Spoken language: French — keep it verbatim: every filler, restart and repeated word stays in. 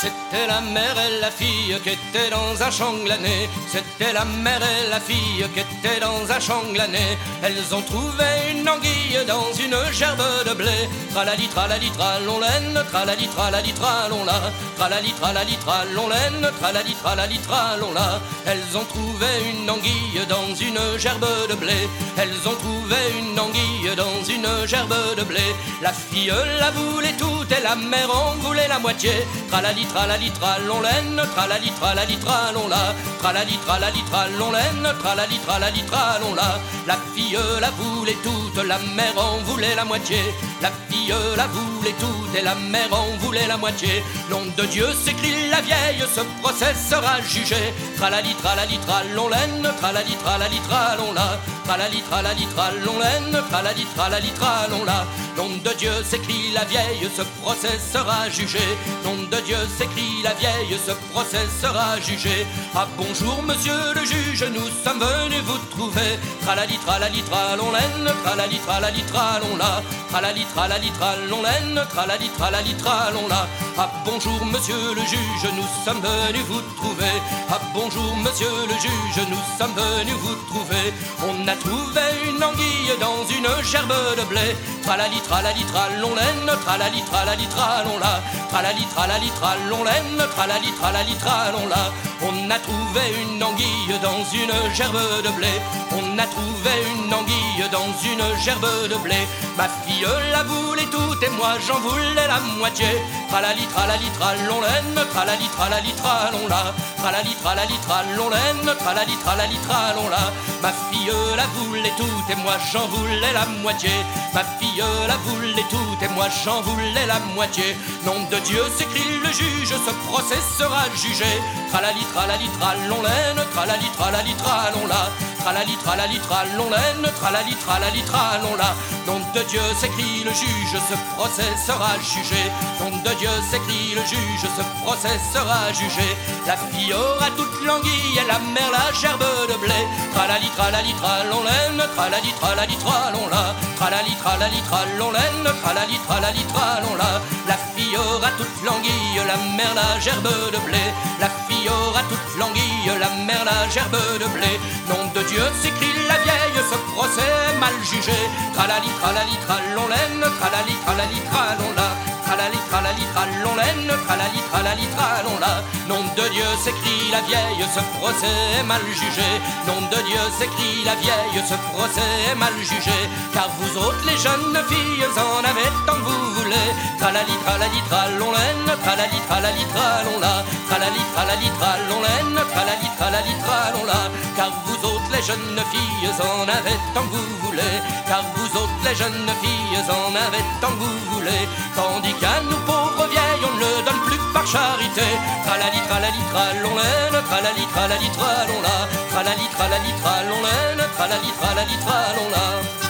C'était la mère et la fille qui étaient dans un champ glané. C'était la mère et la fille qui étaient dans un champ glané. Elles ont trouvé une anguille dans une gerbe de blé. Tralali tralali tralon laine, tralali tralali tralon la. Tralali tralali tralon laine, tralali tralali tralon la. Elles ont trouvé une anguille dans une gerbe de blé. Elles ont trouvé une anguille dans une gerbe de blé. La fille la voulait toute et la mère en voulait la moitié. Tralali tralali tralon laine, tralali tralali tralon la. Tralali tralali tralon laine, tralali tralali tralon la. La fille la voulait toute, la mère en voulait la moitié. La fille la voulait toute et la mère en voulait la moitié. Nom de Dieu, s'écrie la vieille, ce procès sera jugé. Tralali tralali tralon laine, tralali tralali tralon la. Tralali tralali tralon laine, tralali tralali tralon la. Nom de Dieu, s'écrie la vieille, ce procès sera jugé. Nom de Dieu, s'écrie la vieille, ce procès sera jugé. Ah bonjour monsieur le juge, nous sommes venus vous trouver. Tralali tralali tralon laine, tralali tralali tralon la. Tralali tralali tralon laine, tralali tralali tralon la. Ah bonjour monsieur le juge, nous sommes venus vous trouver. Ah bonjour monsieur le juge, nous sommes venus vous trouver. On a trouvé une anguille dans une gerbe de blé. Tralali tralali tralon laine, tralali tralali tralon la. Tralali tralali tralon laine, tralali tralali tralon la. On a trouvé une anguille dans une gerbe de blé. On a trouvé une anguille dans une gerbe de blé. Ma fille la voulait toute et moi j'en voulais la moitié. Tralali tralali tralon laine, tralali tralali tralon la. Tralali tralali tralon laine, tralali tralali tralon la. Ma fille la voulait toute et moi j'en voulais la moitié. Ma fille la voulait toute et moi j'en voulais la moitié. Nom de Dieu, s'écrie le juge, ce procès sera jugé. Tralali tralali tralon laine, tralali tralali tralon la. Tralali tralali tralon laine, tralali tralali tralon la. Nom de Dieu, s'écrie le juge, ce procès sera jugé. Nom de Dieu, s'écrie le juge, ce procès sera jugé. La fille aura toute l'anguille et la mère la gerbe de blé. Tralali tralali tralon laine, tralali tralali tralon la. Tralali tralali tralon laine, tralali tralali tralon la. La fille aura toute l'anguille, la mère la gerbe de blé. La fille aura toute l'anguille, la mère la gerbe de blé. Nom de Dieu, s'écrie la vieille, ce procès est mal jugé. Tralali tralali tralon laine, tralali tralali tralon la. Tralali tralali tralon laine, tralali tralali tralon la. Nom de Dieu, s'écrie la vieille, ce procès est mal jugé. Nom de Dieu, s'écrie la vieille, ce procès est mal jugé. Car vous autres les jeunes filles en avez tant que vous voulez. Tralali tralali tralon laine, tralali tralali tralon la. Tralali tralali tralon laine, tralali tralali tralon la. Car vous autres les jeunes filles en avez tant que vous voulez. Car vous autres les jeunes filles en avez tant que vous voulez. Tandis qu'à nous pauvres vieilles on ne le donne plus par charité. Tralali tralali tralon laine, tralali tralali tralon la. Tralali tralali tralon laine, tralali tralali tralon la.